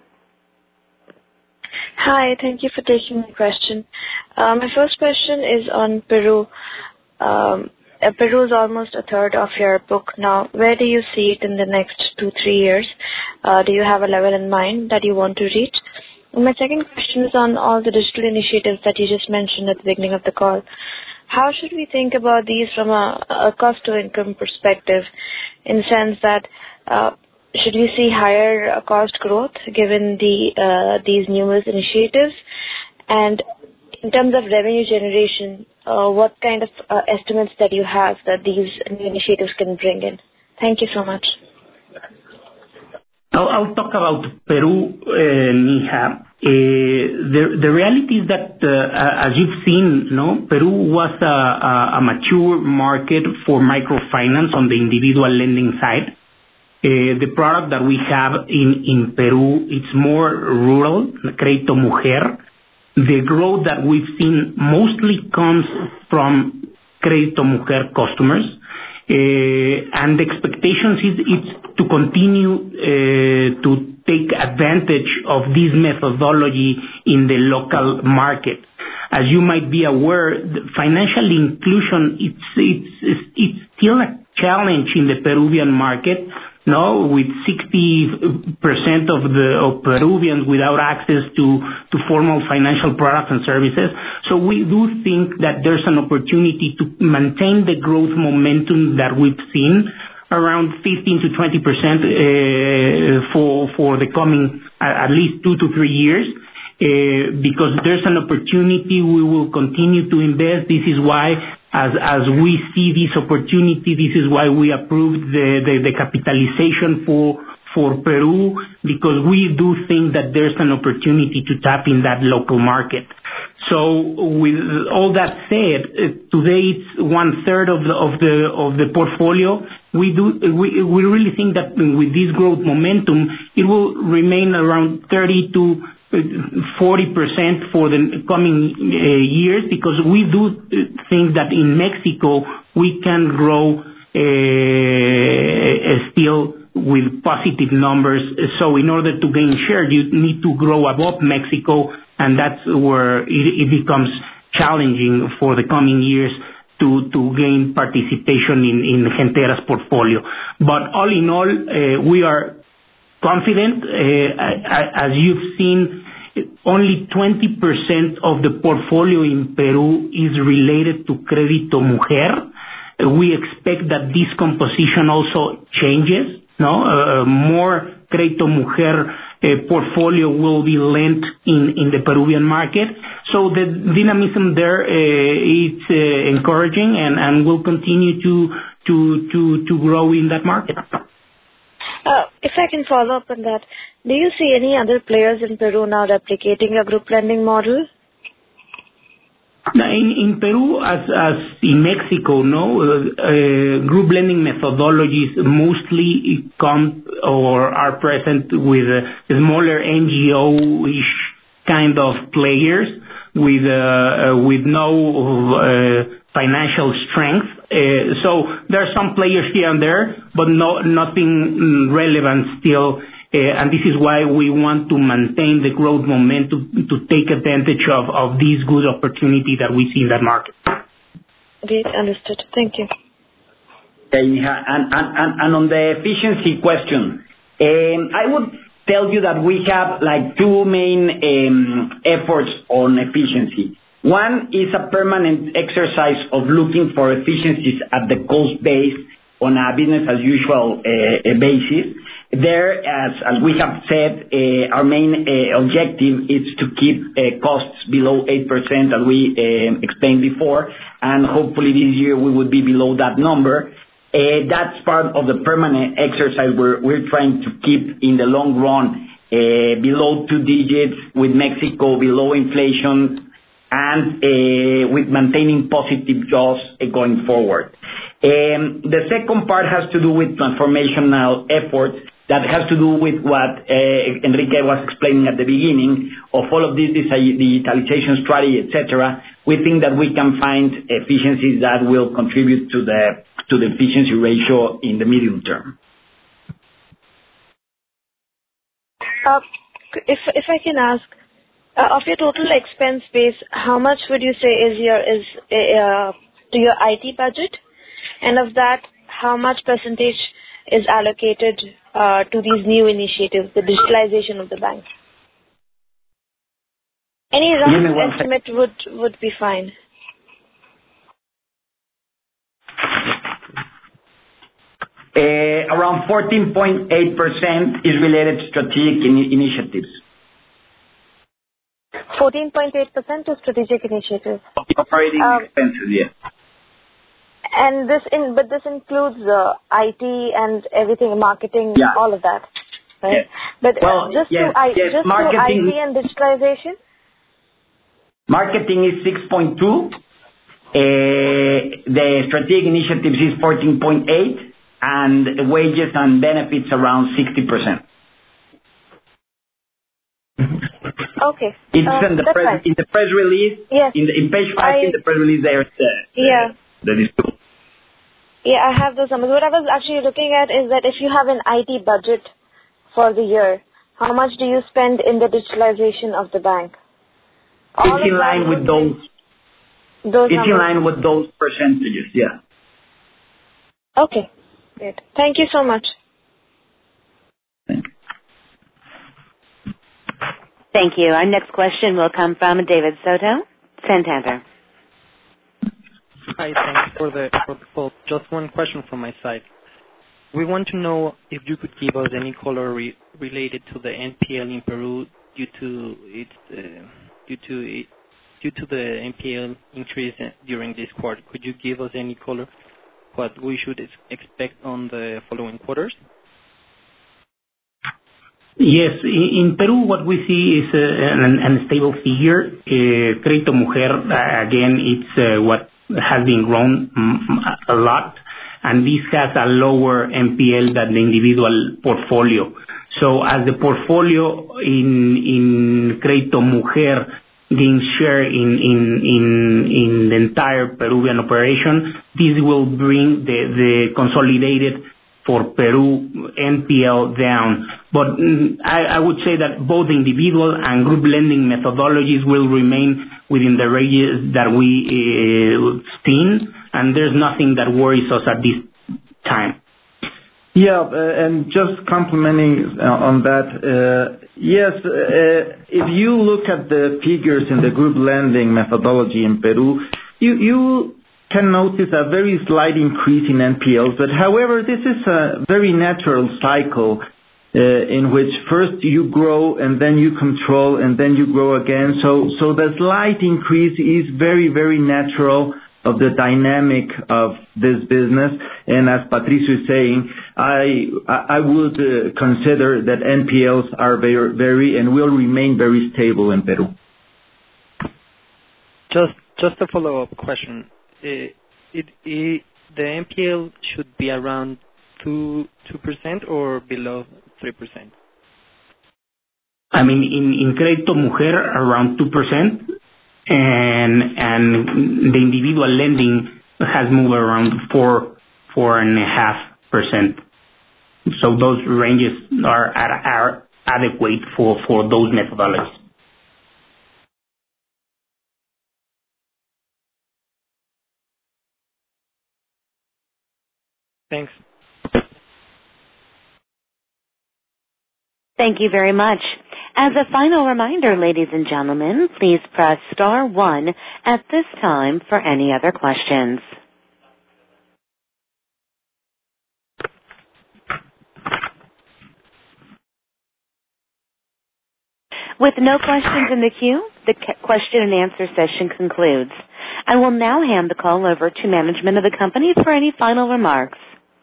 Hi, thank you for taking my question. Uh, my first question is on Peru. Um, uh, Peru is almost a third of your book now. Where do you see it in the next two, three years? Uh, do you have a level in mind that you want to reach? And my second question is on all the digital initiatives that you just mentioned at the beginning of the call. How should we think about these from a, a cost-to-income perspective, in the sense that uh, should we see higher uh, cost growth given the uh, these numerous initiatives? And in terms of revenue generation, uh, what kind of uh, estimates that you have that these new initiatives can bring in? Thank you so much. I'll, I'll talk about Peru, uh, Neha. Uh, the, the reality is that, uh, as you've seen, no, Peru was a, a, a mature market for microfinance on the individual lending side. Uh, the product that we have in, in Peru, it's more rural, Crédito Mujer. The growth that we've seen mostly comes from Crédito Mujer customers. Uh, and the expectations is it's to continue uh, to take advantage of this methodology in the local market. As you might be aware, the financial inclusion it's it's it's, it's still a challenge in the Peruvian market. No, with sixty percent of the of Peruvians without access to, to formal financial products and services. So we do think that there's an opportunity to maintain the growth momentum that we've seen, around fifteen to twenty percent uh, for for the coming uh, at least two to three years. Uh, because there's an opportunity, we will continue to invest. This is why, as as we see this opportunity, this is why we approved the, the, the capitalization for for Peru, because we do think that there's an opportunity to tap in that local market. So with all that said, uh, today it's one third of the of the of the portfolio. We do we we really think that with this growth momentum, it will remain around thirty to forty percent for the coming uh, years, because we do think that in Mexico we can grow uh, still with positive numbers. So in order to gain share, you need to grow above Mexico, and that's where it, it becomes challenging for the coming years to, to gain participation in, in Gentera's portfolio. But all in all, uh, we are confident. Uh, as you've seen, only twenty percent of the portfolio in Peru is related to Crédito Mujer. Uh, we expect that this composition also changes. No, uh, more Crédito Mujer uh, portfolio will be lent in, in the Peruvian market. So the dynamism there uh, is uh, encouraging, and, and will continue to to to to grow in that market. Uh, if I can follow up on that, do you see any other players in Peru now replicating a group lending model? In, in Peru, as, as in Mexico, no, uh, uh, group lending methodologies mostly come or are present with uh, smaller N G O-ish kind of players with uh, uh, with no uh, financial strength. Uh, so there are some players here and there, but no, nothing relevant still. Uh, and this is why we want to maintain the growth momentum to take advantage of, of this good opportunity that we see in that market. Great, understood. Thank you. Okay, and, and, and, and on the efficiency question, um, I would tell you that we have like two main um, efforts on efficiency. One is a permanent exercise of looking for efficiencies at the cost base on a business as usual uh, basis. There, as, as we have said, uh, our main uh, objective is to keep uh, costs below eight percent, as we uh, explained before, and hopefully this year we would be below that number. Uh, Uh, that's part of the permanent exercise we're, we're trying to keep in the long run uh, below two digits, with Mexico below inflation, and uh, with maintaining positive jaws uh, going forward. Um, the second part has to do with transformational efforts. That has to do with what uh, Enrique was explaining at the beginning of all of this digitalization strategy, et cetera. We think that we can find efficiencies that will contribute to the to the efficiency ratio in the medium term. Uh, if if I can ask, uh, of your total expense base, how much would you say is your is uh, to your I T budget, and of that, how much percentage is allocated uh, to these new initiatives, the digitalization of the bank? Any rough estimate would, would be fine. Uh, around fourteen point eight percent is related to strategic in- initiatives. fourteen point eight percent to strategic initiatives. Operating um, expenses, yes. And this, in, but this includes uh, I T and everything, marketing, yeah. all of that, right? Yes. But well, uh, just yes, to I, yes. just marketing, to I T and digitalization. Marketing is six point two. Uh, the strategic initiatives is fourteen point eight, and wages and benefits around sixty percent. Okay. It's uh, in the press fine. in the press release. Yes. In the in page five I, in the press release there's the yeah. The, the Yeah, I have those numbers. What I was actually looking at is that if you have an I T budget for the year, how much do you spend in the digitalization of the bank? All it's in line with those. those it's numbers. in line with those percentages, yeah. Okay, great. Thank you so much. Thank you. Thank you. Our next question will come from David Soto, Santander. Hi, thanks for the for the call. Just one question from my side. We want to know if you could give us any color re- related to the N P L in Peru due to its uh, due to it, due to the N P L increase during this quarter. Could you give us any color what we should ex- expect on the following quarters? Yes. In Peru, what we see is an unstable figure. Uh, Crédito Mujer, uh, again, it's uh, what has been grown a lot, and this has a lower N P L than the individual portfolio. So as the portfolio in in Crédito Mujer gains share in in in in the entire Peruvian operation, this will bring the the consolidated for Peru N P L down. But mm, I, I would say that both individual and group lending methodologies will remain within the ranges that we uh, seen, and there's nothing that worries us at this time. Yeah, uh, and just complimenting uh, on that, uh, yes, uh, if you look at the figures in the group lending methodology in Peru, you, you can notice a very slight increase in N P Ls, but however, this is a very natural cycle uh, in which first you grow and then you control and then you grow again. So, so the slight increase is very, very natural of the dynamic of this business. And as Patricio is saying, I I would uh, consider that N P Ls are very, very and will remain very stable in Peru. Just just a follow-up question. It, it, it, the N P L should be around two two percent or below three percent. I mean, in in Crédito Mujer around two percent, and and the individual lending has moved around four four and a half percent. So those ranges are are adequate for for those methodologies. Thanks. Thank you very much. As a final reminder, ladies and gentlemen, please press star one at this time for any other questions. With no questions in the queue, the question and answer session concludes. I will now hand the call over to management of the company for any final remarks.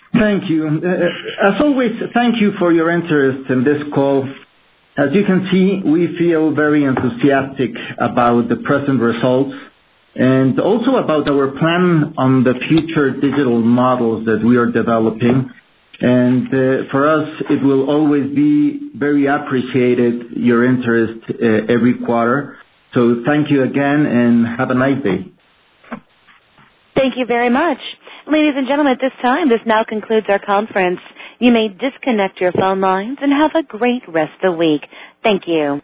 Thank you. Uh, as always, thank you for your interest in this call. As you can see, we feel very enthusiastic about the present results and also about our plan on the future digital models that we are developing. And uh, for us, it will always be very appreciated, your interest uh, every quarter. So thank you again and have a nice day. Thank you very much. Ladies and gentlemen, at this time, this now concludes our conference. You may disconnect your phone lines and have a great rest of the week. Thank you.